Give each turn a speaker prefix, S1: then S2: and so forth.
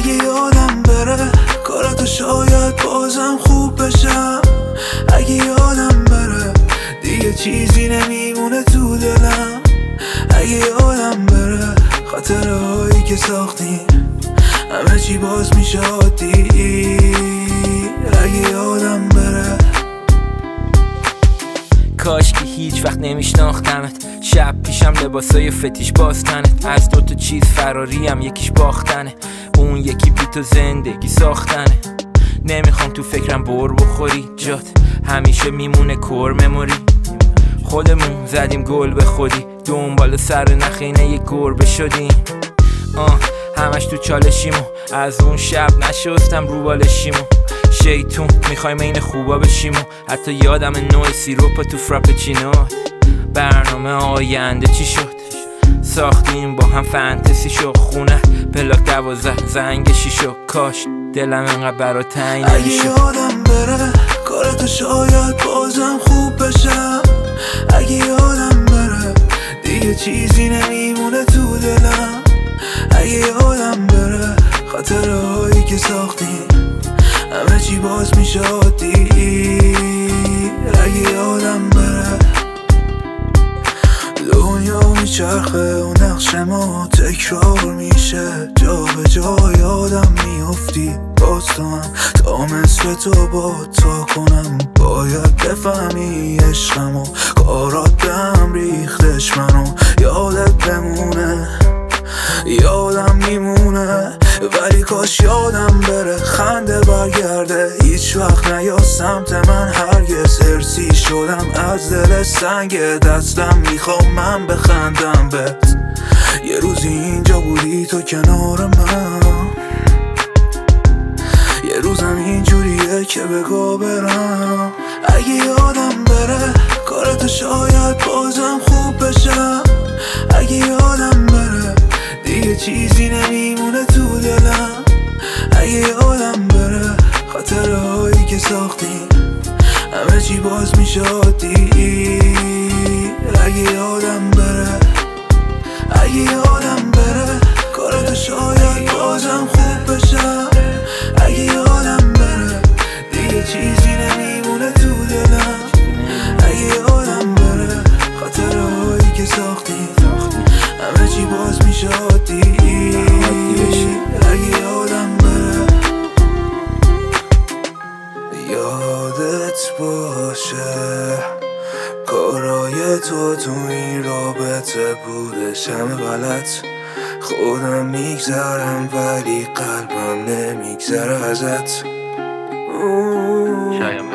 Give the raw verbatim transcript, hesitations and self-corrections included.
S1: اگه یادم بره کاراتو شاید بازم خوب بشم. اگه یادم بره دیگه چیزی نمیمونه تو دلم. اگه یادم بره خاطره هایی که ساختیم همه چی باز میشه عادی. اگه یادم بره
S2: کاش که هیچ وقت نمیشناختمت. شب پیشم لباسای فتیش باستنت. از دوتا چیز فراریم یکیش باختنه، اون یکی بی تو زندگی ساختنه. نمیخوام تو فکرم بر بخوری، جات همیشه میمونه کور مموری. خودمون زدیم گل به خودی، دنبال سر نخینه یه گربه شدیم. آه همش تو چالشیمو، از اون شب نشستم رو بالشیمو. شیطون میخوایم این خوبا بشیمو، حتی یادم نوع سیروپا تو فراپچینو. برنامه آینده چی شد؟ ساختیم با هم فانتزی شو، خونه پلاک دوازده زنگ شیشو. کاش دلم انقدر برا تنگ
S1: اگه
S2: نمیشد.
S1: یادم بره کاراتو شاید بازم خوب بشم. اگه یادم بره دیگه چیزی نمیمونه تو دلم. اگه یادم بره خاطره هایی که ساختیم همه چی باز میشه عادی. اگه یادم بره دنیا میچرخه و نقش ما تکرار میشه، جا به جا یادم میافتی باز تو هم. تا مثل تو با تا کنم باید بفهمی عشقمو، کارات بهم ریختش منو. یادت بمونه یادم میمونه، ولی کاش یادم بره خنده برگرده هیچ وقت نیا سمت من هرگز. ارسی شدم از دل سنگ دستم، میخوام من بخندم بهت. یه روزی اینجا بودی تو کنار من، یه روزم اینجوریه که بگو برم. اگه یادم بره کاراتو شاید بازم خوب بشم. اگه یادم بره دیگه چیزی نمیمونه تو دلم. اگه یادم بره خاطره هایی که ساختیم همه چی باز میشه عادی. اگه یادم بره اگه یادم بره کاراتو شاید بازم خوب بشم. اگه یادم بره دیگه چیزی نمیمونه تو دلم. اگه یادم بره خاطره هایی که ساختیم همه چی باز میشه عادی. اگه یادم بره یادت باشه کارای تو تو این رابطه بودش همه غلط. خودم میگذرم ولی قلبم نمیگذره ازت.